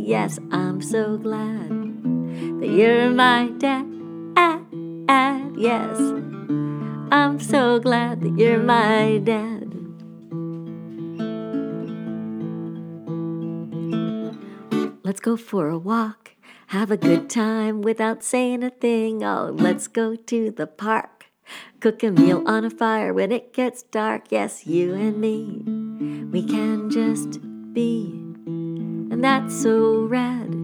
Yes, I'm so glad that you're my dad. Yes, I'm so glad that you're my dad. Let's go for a walk, have a good time without saying a thing. Oh, let's go to the park, cook a meal on a fire when it gets dark. Yes, you and me, we can just be, and that's so rad.